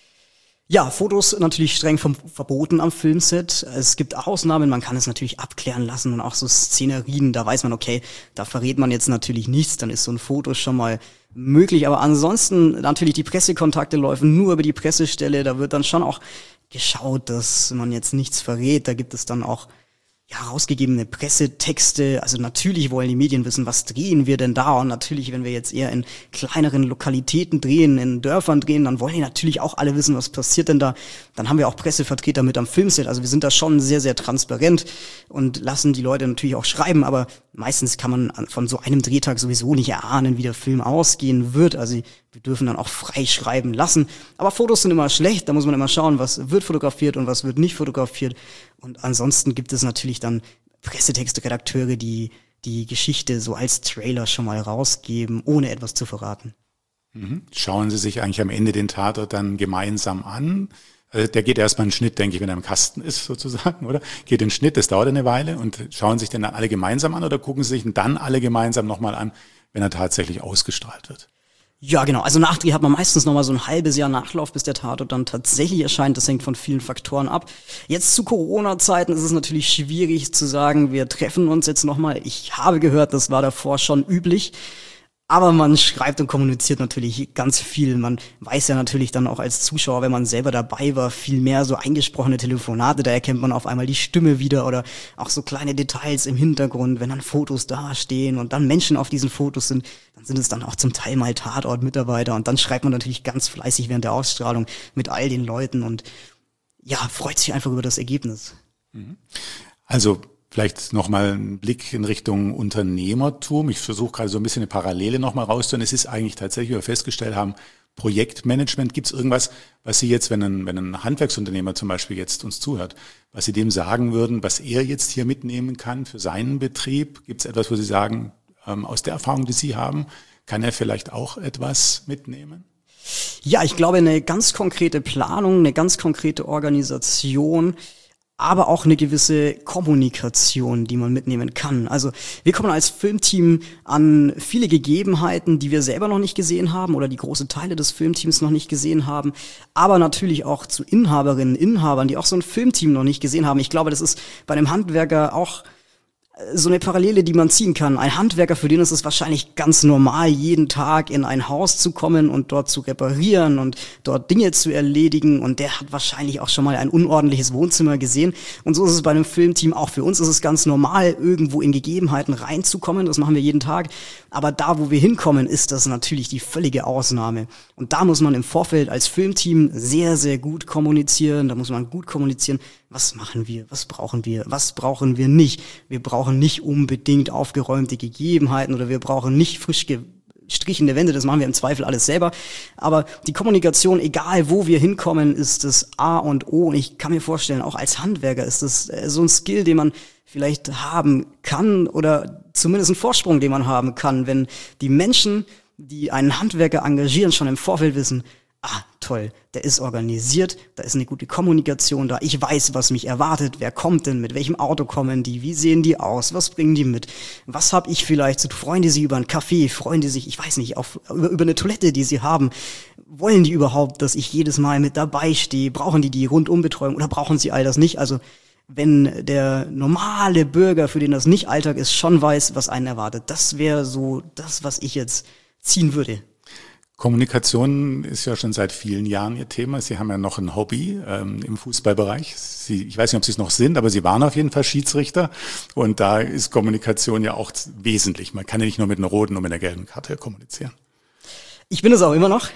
Ja, Fotos natürlich streng vom, verboten am Filmset. Es gibt Ausnahmen, man kann es natürlich abklären lassen und auch so Szenerien, da weiß man, okay, da verrät man jetzt natürlich nichts, dann ist so ein Foto schon mal möglich. Aber ansonsten natürlich die Pressekontakte laufen nur über die Pressestelle, da wird dann schon auch geschaut, dass man jetzt nichts verrät. Da gibt es dann auch ja, rausgegebene Pressetexte. Also natürlich wollen die Medien wissen, was drehen wir denn da? Und natürlich, wenn wir jetzt eher in kleineren Lokalitäten drehen, in Dörfern drehen, dann wollen die natürlich auch alle wissen, was passiert denn da. Dann haben wir auch Pressevertreter mit am Filmset. Also wir sind da schon sehr, sehr transparent und lassen die Leute natürlich auch schreiben. Aber meistens kann man von so einem Drehtag sowieso nicht erahnen, wie der Film ausgehen wird. Also wir dürfen dann auch frei schreiben lassen. Aber Fotos sind immer schlecht. Da muss man immer schauen, was wird fotografiert und was wird nicht fotografiert. Und ansonsten gibt es natürlich dann Pressetextredakteure, die die Geschichte so als Trailer schon mal rausgeben, ohne etwas zu verraten. Schauen Sie sich eigentlich am Ende den Tatort dann gemeinsam an? Der geht erstmal in den Schnitt, denke ich, wenn er im Kasten ist sozusagen, oder? Geht in den Schnitt, das dauert eine Weile und schauen sich den dann alle gemeinsam an oder gucken Sie sich ihn dann alle gemeinsam nochmal an, wenn er tatsächlich ausgestrahlt wird? Ja, genau. Also Nachdreh hat man meistens noch mal so ein halbes Jahr Nachlauf, bis der Tatort dann tatsächlich erscheint. Das hängt von vielen Faktoren ab. Jetzt zu Corona-Zeiten ist es natürlich schwierig zu sagen, wir treffen uns jetzt noch mal. Ich habe gehört, das war davor schon üblich. Aber man schreibt und kommuniziert natürlich ganz viel. Man weiß ja natürlich dann auch als Zuschauer, wenn man selber dabei war, viel mehr so eingesprochene Telefonate. Da erkennt man auf einmal die Stimme wieder oder auch so kleine Details im Hintergrund, wenn dann Fotos dastehen und dann Menschen auf diesen Fotos sind, dann sind es dann auch zum Teil mal Tatort-Mitarbeiter und dann schreibt man natürlich ganz fleißig während der Ausstrahlung mit all den Leuten und ja, freut sich einfach über das Ergebnis. Also vielleicht nochmal ein Blick in Richtung Unternehmertum. Ich versuche gerade so ein bisschen eine Parallele nochmal rauszuholen. Es ist eigentlich tatsächlich, wie wir festgestellt haben, Projektmanagement. Gibt es irgendwas, was Sie jetzt, wenn ein, wenn ein Handwerksunternehmer zum Beispiel jetzt uns zuhört, was Sie dem sagen würden, was er jetzt hier mitnehmen kann für seinen Betrieb? Gibt es etwas, wo Sie sagen, ähm, aus der Erfahrung, die Sie haben, kann er vielleicht auch etwas mitnehmen? Ja, ich glaube, eine ganz konkrete Planung, eine ganz konkrete Organisation, aber auch eine gewisse Kommunikation, die man mitnehmen kann. Also wir kommen als Filmteam an viele Gegebenheiten, die wir selber noch nicht gesehen haben oder die große Teile des Filmteams noch nicht gesehen haben, aber natürlich auch zu Inhaberinnen, Inhabern, die auch so ein Filmteam noch nicht gesehen haben. Ich glaube, das ist bei einem Handwerker auch so eine Parallele, die man ziehen kann. Ein Handwerker, für den ist es wahrscheinlich ganz normal, jeden Tag in ein Haus zu kommen und dort zu reparieren und dort Dinge zu erledigen. Und der hat wahrscheinlich auch schon mal ein unordentliches Wohnzimmer gesehen. Und so ist es bei einem Filmteam auch. Für uns ist es ganz normal, irgendwo in Gegebenheiten reinzukommen. Das machen wir jeden Tag. Aber da, wo wir hinkommen, ist das natürlich die völlige Ausnahme. Und da muss man im Vorfeld als Filmteam sehr, sehr gut kommunizieren. Da muss man gut kommunizieren. Was machen wir? Was brauchen wir? Was brauchen wir nicht? Wir brauchen nicht unbedingt aufgeräumte Gegebenheiten oder wir brauchen nicht frisch gestrichene Wände. Das machen wir im Zweifel alles selber. Aber die Kommunikation, egal wo wir hinkommen, ist das A und O. Und ich kann mir vorstellen, auch als Handwerker ist das so ein Skill, den man vielleicht haben kann oder zumindest ein Vorsprung, den man haben kann, wenn die Menschen, die einen Handwerker engagieren, schon im Vorfeld wissen, ah, toll, der ist organisiert, da ist eine gute Kommunikation da, ich weiß, was mich erwartet, wer kommt denn, mit welchem Auto kommen die, wie sehen die aus, was bringen die mit, was habe ich vielleicht, so, freuen die sich über einen Kaffee, freuen die sich, ich weiß nicht, auf, über, über eine Toilette, die sie haben, wollen die überhaupt, dass ich jedes Mal mit dabei stehe, brauchen die die Rundumbetreuung oder brauchen sie all das nicht, also wenn der normale Bürger, für den das nicht Alltag ist, schon weiß, was einen erwartet, das wäre so das, was ich jetzt ziehen würde. Kommunikation ist ja schon seit vielen Jahren Ihr Thema. Sie haben ja noch ein Hobby ähm, im Fußballbereich. Sie, ich weiß nicht, ob Sie es noch sind, aber Sie waren auf jeden Fall Schiedsrichter. Und da ist Kommunikation ja auch wesentlich. Man kann ja nicht nur mit einer roten und mit einer gelben Karte kommunizieren. Ich bin es auch immer noch.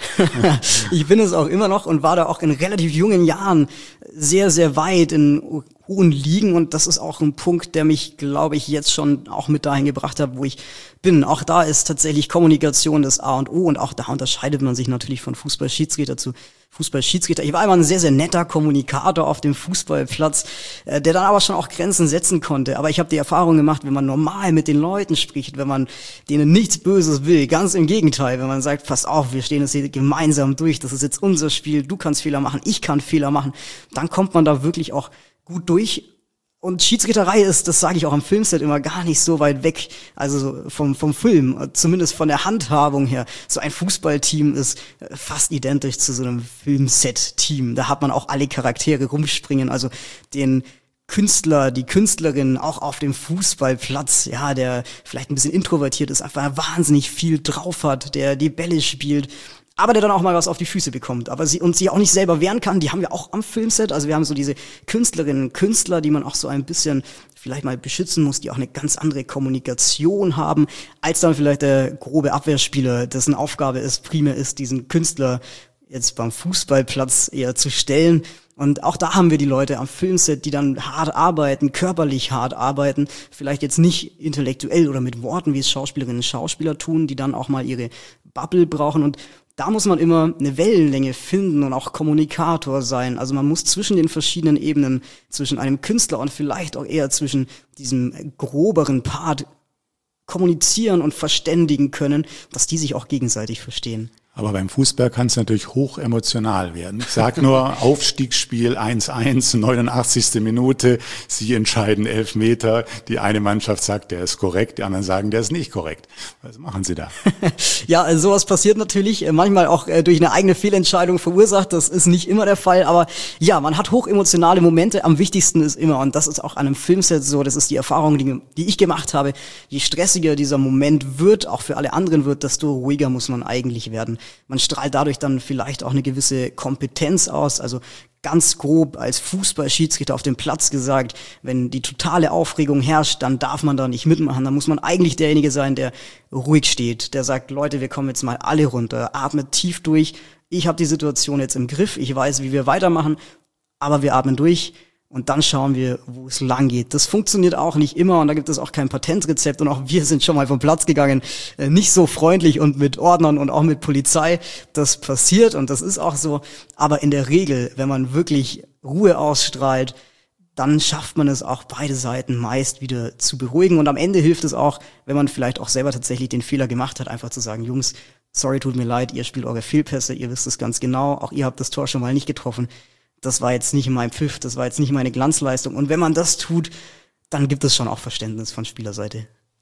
Ich bin es auch immer noch und war da auch in relativ jungen Jahren sehr, sehr weit in hohen Ligen. Und das ist auch ein Punkt, der mich, glaube ich, jetzt schon auch mit dahin gebracht hat, wo ich bin. Auch da ist tatsächlich Kommunikation das A und O. Und auch da unterscheidet man sich natürlich von Fußballschiedsrichter zu Fußballschiedsrichter. Ich war immer ein sehr, sehr netter Kommunikator auf dem Fußballplatz, der dann aber schon auch Grenzen setzen konnte. Aber ich habe die Erfahrung gemacht, wenn man normal mit den Leuten spricht, wenn man denen nichts Böses will, ganz im Gegenteil, wenn man sagt, pass auf, wir stehen jetzt hier gemeinsam durch, das ist jetzt unser Spiel, du kannst Fehler machen, ich kann Fehler machen, dann kommt man da wirklich auch gut durch. Und Schiedsrichterei ist, das sage ich auch am Filmset immer, gar nicht so weit weg, also vom vom Film, zumindest von der Handhabung her. So ein Fußballteam ist fast identisch zu so einem Filmset-Team. Da hat man auch alle Charaktere rumspringen, also den Künstler, die Künstlerin auch auf dem Fußballplatz, ja, der vielleicht ein bisschen introvertiert ist, einfach wahnsinnig viel drauf hat, der die Bälle spielt, aber der dann auch mal was auf die Füße bekommt, aber sie und sie auch nicht selber wehren kann, die haben wir auch am Filmset, also wir haben so diese Künstlerinnen, Künstler, die man auch so ein bisschen vielleicht mal beschützen muss, die auch eine ganz andere Kommunikation haben, als dann vielleicht der grobe Abwehrspieler, dessen Aufgabe es primär ist, diesen Künstler jetzt beim Fußballplatz eher zu stellen. Und auch da haben wir die Leute am Filmset, die dann hart arbeiten, körperlich hart arbeiten, vielleicht jetzt nicht intellektuell oder mit Worten, wie es Schauspielerinnen und Schauspieler tun, die dann auch mal ihre Bubble brauchen. Und da muss man immer eine Wellenlänge finden und auch Kommunikator sein. Also man muss zwischen den verschiedenen Ebenen, zwischen einem Künstler und vielleicht auch eher zwischen diesem groberen Part kommunizieren und verständigen können, dass die sich auch gegenseitig verstehen. Aber beim Fußball kann es natürlich hoch emotional werden. Ich sage nur Aufstiegsspiel eins eins, neunundachtzigste Minute, Sie entscheiden Elfmeter. Die eine Mannschaft sagt, der ist korrekt, die anderen sagen, der ist nicht korrekt. Was machen Sie da? Ja, also sowas passiert natürlich, manchmal auch durch eine eigene Fehlentscheidung verursacht. Das ist nicht immer der Fall, aber ja, man hat hochemotionale Momente. Am wichtigsten ist immer, und das ist auch an einem Filmset so, das ist die Erfahrung, die, die ich gemacht habe, je stressiger dieser Moment wird, auch für alle anderen wird, desto ruhiger muss man eigentlich werden. Man strahlt dadurch dann vielleicht auch eine gewisse Kompetenz aus, also ganz grob als Fußballschiedsrichter auf dem Platz gesagt, wenn die totale Aufregung herrscht, dann darf man da nicht mitmachen, dann muss man eigentlich derjenige sein, der ruhig steht, der sagt, Leute, wir kommen jetzt mal alle runter, atmet tief durch, ich habe die Situation jetzt im Griff, ich weiß, wie wir weitermachen, aber wir atmen durch. Und dann schauen wir, wo es lang geht. Das funktioniert auch nicht immer und da gibt es auch kein Patentrezept und auch wir sind schon mal vom Platz gegangen, äh, nicht so freundlich und mit Ordnern und auch mit Polizei. Das passiert und das ist auch so. Aber in der Regel, wenn man wirklich Ruhe ausstrahlt, dann schafft man es auch beide Seiten meist wieder zu beruhigen. Und am Ende hilft es auch, wenn man vielleicht auch selber tatsächlich den Fehler gemacht hat, einfach zu sagen, Jungs, sorry, tut mir leid, ihr spielt eure Fehlpässe, ihr wisst es ganz genau, auch ihr habt das Tor schon mal nicht getroffen. Das war jetzt nicht mein Pfiff, das war jetzt nicht meine Glanzleistung. Und wenn man das tut, dann gibt es schon auch Verständnis von Spielerseite.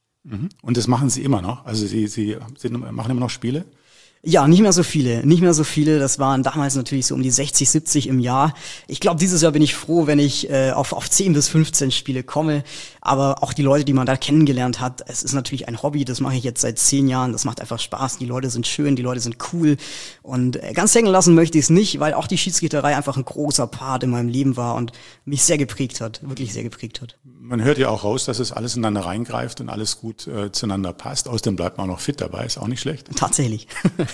Und das machen Sie immer noch? Also Sie, Sie sind, machen immer noch Spiele? Ja, nicht mehr so viele, nicht mehr so viele. Das waren damals natürlich so um die sechzig, siebzig im Jahr. Ich glaube, dieses Jahr bin ich froh, wenn ich äh, auf, auf zehn bis fünfzehn Spiele komme. Aber auch die Leute, die man da kennengelernt hat, es ist natürlich ein Hobby, das mache ich jetzt seit zehn Jahren, das macht einfach Spaß, die Leute sind schön, die Leute sind cool und ganz hängen lassen möchte ich es nicht, weil auch die Schiedsrichterei einfach ein großer Part in meinem Leben war und mich sehr geprägt hat, wirklich sehr geprägt hat. Man hört ja auch raus, dass es alles ineinander reingreift und alles gut äh, zueinander passt. Außerdem bleibt man auch noch fit dabei, ist auch nicht schlecht. Tatsächlich.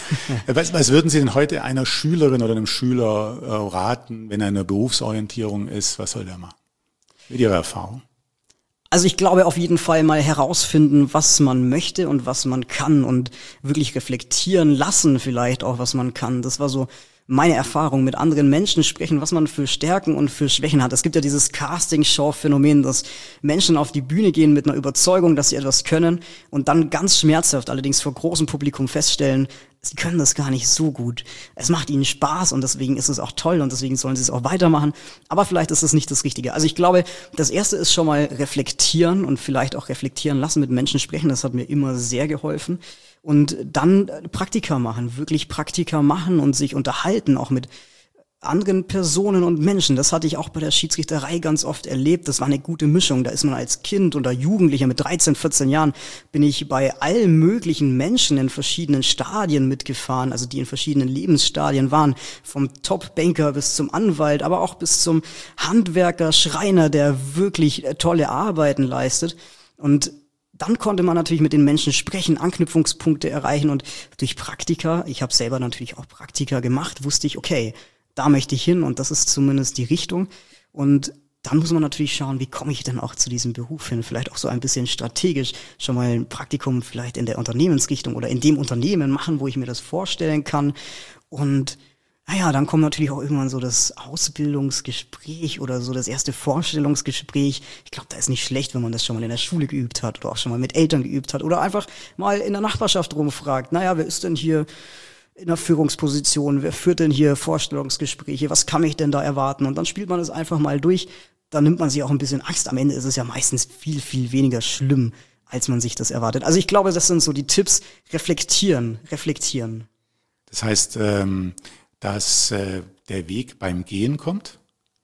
was, was würden Sie denn heute einer Schülerin oder einem Schüler äh, raten, wenn er in einer Berufsorientierung ist? Was soll der machen? Mit Ihrer Erfahrung? Also ich glaube auf jeden Fall mal herausfinden, was man möchte und was man kann und wirklich reflektieren lassen vielleicht auch, was man kann. Das war so meine Erfahrung, mit anderen Menschen sprechen, was man für Stärken und für Schwächen hat. Es gibt ja dieses Casting-Show-Phänomen, dass Menschen auf die Bühne gehen mit einer Überzeugung, dass sie etwas können und dann ganz schmerzhaft, allerdings vor großem Publikum feststellen, sie können das gar nicht so gut. Es macht ihnen Spaß und deswegen ist es auch toll und deswegen sollen sie es auch weitermachen. Aber vielleicht ist es nicht das Richtige. Also ich glaube, das Erste ist schon mal reflektieren und vielleicht auch reflektieren lassen, mit Menschen sprechen. Das hat mir immer sehr geholfen. Und dann Praktika machen, wirklich Praktika machen und sich unterhalten, auch mit anderen Personen und Menschen. Das hatte ich auch bei der Schiedsrichterei ganz oft erlebt. Das war eine gute Mischung. Da ist man als Kind oder Jugendlicher mit dreizehn, vierzehn Jahren, bin ich bei allen möglichen Menschen in verschiedenen Stadien mitgefahren, also die in verschiedenen Lebensstadien waren, vom Top-Banker bis zum Anwalt, aber auch bis zum Handwerker, Schreiner, der wirklich tolle Arbeiten leistet. Und dann konnte man natürlich mit den Menschen sprechen, Anknüpfungspunkte erreichen und durch Praktika, ich habe selber natürlich auch Praktika gemacht, wusste ich, okay, da möchte ich hin und das ist zumindest die Richtung. Und dann muss man natürlich schauen, wie komme ich denn auch zu diesem Beruf hin? Vielleicht auch so ein bisschen strategisch schon mal ein Praktikum vielleicht in der Unternehmensrichtung oder in dem Unternehmen machen, wo ich mir das vorstellen kann. Und naja, dann kommt natürlich auch irgendwann so das Ausbildungsgespräch oder so das erste Vorstellungsgespräch. Ich glaube, da ist nicht schlecht, wenn man das schon mal in der Schule geübt hat oder auch schon mal mit Eltern geübt hat oder einfach mal in der Nachbarschaft rumfragt. Naja, wer ist denn hier in der Führungsposition? Wer führt denn hier Vorstellungsgespräche? Was kann ich denn da erwarten? Und dann spielt man es einfach mal durch. Dann nimmt man sich auch ein bisschen Angst. Am Ende ist es ja meistens viel, viel weniger schlimm, als man sich das erwartet. Also ich glaube, das sind so die Tipps. Reflektieren, reflektieren. Das heißt, ähm dass äh, der Weg beim Gehen kommt?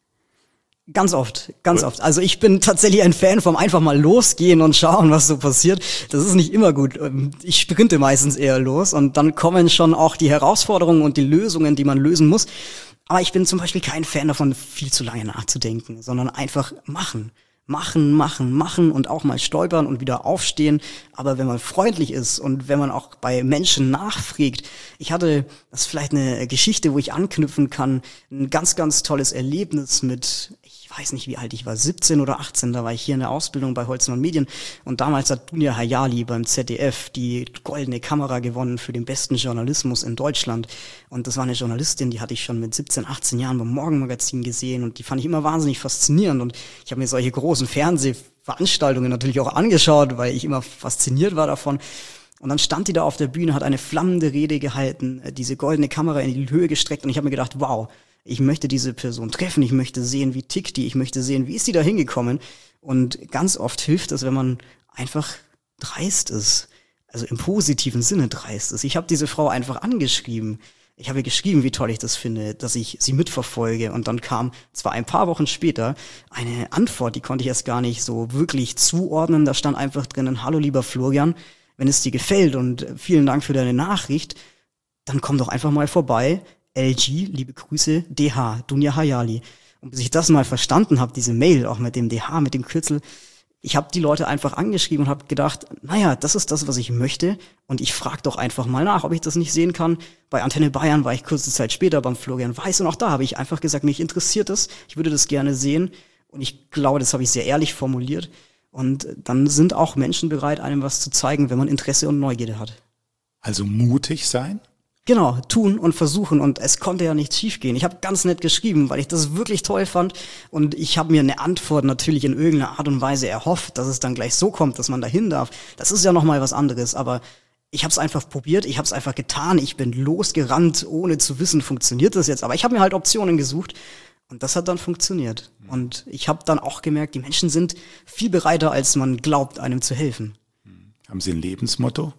Ganz oft, ganz oft. Also ich bin tatsächlich ein Fan vom einfach mal losgehen und schauen, was so passiert. Das ist nicht immer gut. Ich sprinte meistens eher los und dann kommen schon auch die Herausforderungen und die Lösungen, die man lösen muss. Aber ich bin zum Beispiel kein Fan davon, viel zu lange nachzudenken, sondern einfach machen. Machen, machen, machen und auch mal stolpern und wieder aufstehen. Aber wenn man freundlich ist und wenn man auch bei Menschen nachfragt, ich hatte, das ist vielleicht eine Geschichte, wo ich anknüpfen kann, ein ganz, ganz tolles Erlebnis mit, ich weiß nicht, wie alt ich war, siebzehn oder achtzehn, da war ich hier in der Ausbildung bei Holzmann Medien und damals hat Dunja Hayali beim Z D F die goldene Kamera gewonnen für den besten Journalismus in Deutschland und das war eine Journalistin, die hatte ich schon mit siebzehn, achtzehn Jahren beim Morgenmagazin gesehen und die fand ich immer wahnsinnig faszinierend und ich habe mir solche großen Fernsehveranstaltungen natürlich auch angeschaut, weil ich immer fasziniert war davon. Und dann stand die da auf der Bühne, hat eine flammende Rede gehalten, diese goldene Kamera in die Höhe gestreckt und ich habe mir gedacht, wow, ich möchte diese Person treffen, ich möchte sehen, wie tickt die, ich möchte sehen, wie ist die da hingekommen. Und ganz oft hilft es, wenn man einfach dreist ist, also im positiven Sinne dreist ist. Ich habe diese Frau einfach angeschrieben. Ich habe ihr geschrieben, wie toll ich das finde, dass ich sie mitverfolge. Und dann kam zwar ein paar Wochen später eine Antwort, die konnte ich erst gar nicht so wirklich zuordnen. Da stand einfach drinnen, hallo lieber Florian, wenn es dir gefällt und vielen Dank für deine Nachricht, dann komm doch einfach mal vorbei. L G, liebe Grüße, D H, Dunja Hayali. Und bis ich das mal verstanden habe, diese Mail, auch mit dem D H, mit dem Kürzel, ich habe die Leute einfach angeschrieben und habe gedacht, naja, das ist das, was ich möchte und ich frage doch einfach mal nach, ob ich das nicht sehen kann. Bei Antenne Bayern war ich kurze Zeit später beim Florian Weiß und auch da habe ich einfach gesagt, mich interessiert das, ich würde das gerne sehen und ich glaube, das habe ich sehr ehrlich formuliert und dann sind auch Menschen bereit, einem was zu zeigen, wenn man Interesse und Neugierde hat. Also mutig sein? Genau, tun und versuchen und es konnte ja nichts schiefgehen. Ich habe ganz nett geschrieben, weil ich das wirklich toll fand und ich habe mir eine Antwort natürlich in irgendeiner Art und Weise erhofft, dass es dann gleich so kommt, dass man dahin darf. Das ist ja nochmal was anderes, aber ich habe es einfach probiert, ich habe es einfach getan, ich bin losgerannt, ohne zu wissen, funktioniert das jetzt, aber ich habe mir halt Optionen gesucht und das hat dann funktioniert. Und ich habe dann auch gemerkt, die Menschen sind viel bereiter, als man glaubt, einem zu helfen. Haben Sie ein Lebensmotto?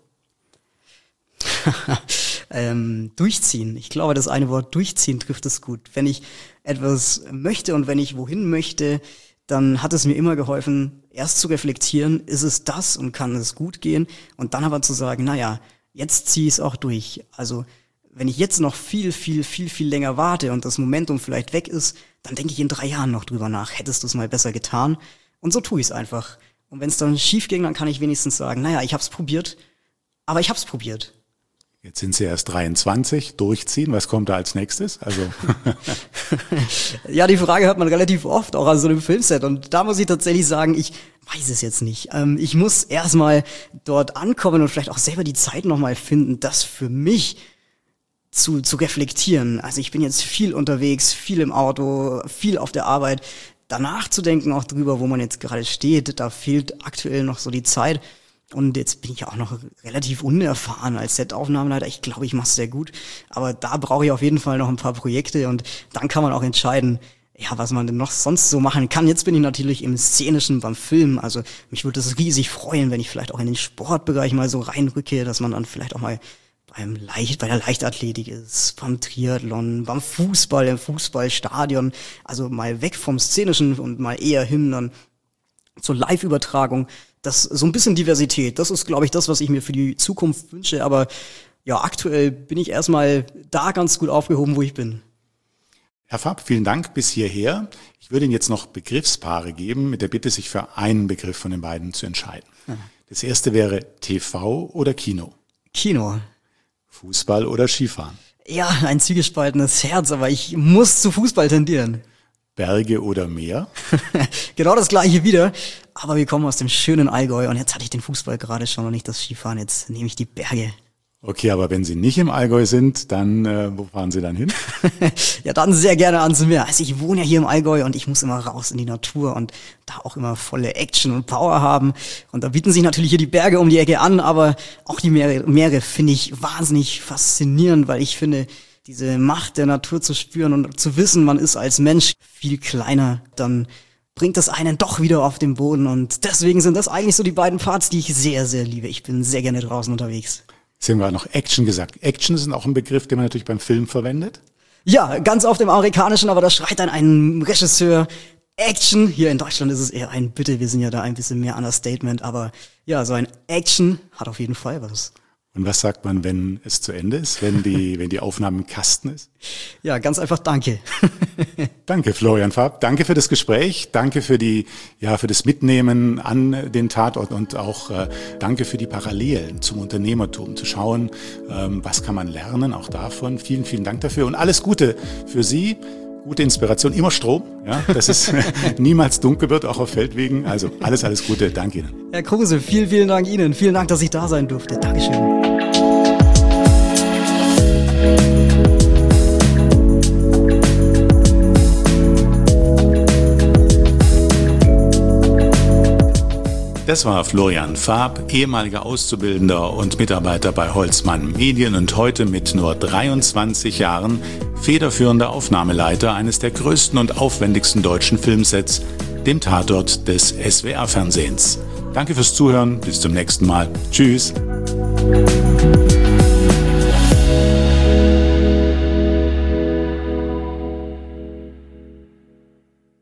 ähm, durchziehen. Ich glaube, das eine Wort durchziehen trifft es gut. Wenn ich etwas möchte und wenn ich wohin möchte, dann hat es mir immer geholfen, erst zu reflektieren, ist es das und kann es gut gehen? Und dann aber zu sagen, naja, jetzt ziehe ich es auch durch. Also wenn ich jetzt noch viel, viel, viel, viel länger warte und das Momentum vielleicht weg ist, dann denke ich in drei Jahren noch drüber nach, hättest du es mal besser getan? Und so tue ich es einfach. Und wenn es dann schief ging, dann kann ich wenigstens sagen, naja, ich habe es probiert, aber ich habe es probiert. Jetzt sind Sie erst dreiundzwanzig, durchziehen. Was kommt da als nächstes? Also ja, die Frage hört man relativ oft, auch an so einem Filmset. Und da muss ich tatsächlich sagen, ich weiß es jetzt nicht. Ähm, ich muss erstmal dort ankommen und vielleicht auch selber die Zeit nochmal finden, das für mich zu, zu reflektieren. Also ich bin jetzt viel unterwegs, viel im Auto, viel auf der Arbeit. Danach zu denken auch drüber, wo man jetzt gerade steht, da fehlt aktuell noch so die Zeit. Und jetzt bin ich ja auch noch relativ unerfahren als Set-Aufnahmeleiter. Ich glaube, ich mache es sehr gut. Aber da brauche ich auf jeden Fall noch ein paar Projekte. Und dann kann man auch entscheiden, ja, was man denn noch sonst so machen kann. Jetzt bin ich natürlich im Szenischen beim Film. Also mich würde es riesig freuen, wenn ich vielleicht auch in den Sportbereich mal so reinrücke, dass man dann vielleicht auch mal beim Leicht, bei der Leichtathletik ist, beim Triathlon, beim Fußball, im Fußballstadion. Also mal weg vom Szenischen und mal eher hin dann zur Live-Übertragung. Das so ein bisschen Diversität, das ist, glaube ich, das, was ich mir für die Zukunft wünsche. Aber ja, aktuell bin ich erstmal da ganz gut aufgehoben, wo ich bin. Herr Faab, vielen Dank bis hierher. Ich würde Ihnen jetzt noch Begriffspaare geben, mit der Bitte, sich für einen Begriff von den beiden zu entscheiden. Ja. Das erste wäre T V oder Kino? Kino. Fußball oder Skifahren? Ja, ein zwiegespaltenes Herz, aber ich muss zu Fußball tendieren. Berge oder Meer? Genau das gleiche wieder. Aber wir kommen aus dem schönen Allgäu und jetzt hatte ich den Fußball gerade schon und nicht das Skifahren. Jetzt nehme ich die Berge. Okay, aber wenn Sie nicht im Allgäu sind, dann äh, wo fahren Sie dann hin? Ja, dann sehr gerne ans Meer. Also ich wohne ja hier im Allgäu und ich muss immer raus in die Natur und da auch immer volle Action und Power haben. Und da bieten sich natürlich hier die Berge um die Ecke an, aber auch die Meere, Meere finde ich wahnsinnig faszinierend, weil ich finde, diese Macht der Natur zu spüren und zu wissen, man ist als Mensch viel kleiner, dann bringt das einen doch wieder auf den Boden. Und deswegen sind das eigentlich so die beiden Parts, die ich sehr, sehr liebe. Ich bin sehr gerne draußen unterwegs. Sie haben gerade noch Action gesagt. Action ist auch ein Begriff, den man natürlich beim Film verwendet? Ja, ganz oft im Amerikanischen, aber da schreit dann ein Regisseur Action. Hier in Deutschland ist es eher ein Bitte, wir sind ja da ein bisschen mehr Understatement. Aber ja, so ein Action hat auf jeden Fall was. Und was sagt man, wenn es zu Ende ist, wenn die, wenn die Aufnahme im Kasten ist? Ja, ganz einfach danke. Danke, Florian Faab. Danke für das Gespräch. Danke für die, ja, für das Mitnehmen an den Tatort und auch äh, danke für die Parallelen zum Unternehmertum. Zu schauen, ähm, was kann man lernen, auch davon. Vielen, vielen Dank dafür und alles Gute für Sie. Gute Inspiration, immer Strom, ja, dass es niemals dunkel wird, auch auf Feldwegen. Also alles, alles Gute. Danke Ihnen. Herr Kruse, vielen, vielen Dank Ihnen. Vielen Dank, dass ich da sein durfte. Dankeschön. Das war Florian Faab, ehemaliger Auszubildender und Mitarbeiter bei Holzmann Medien und heute mit nur dreiundzwanzig Jahren federführender Aufnahmeleiter eines der größten und aufwendigsten deutschen Filmsets, dem Tatort des S W R-Fernsehens. Danke fürs Zuhören, bis zum nächsten Mal. Tschüss.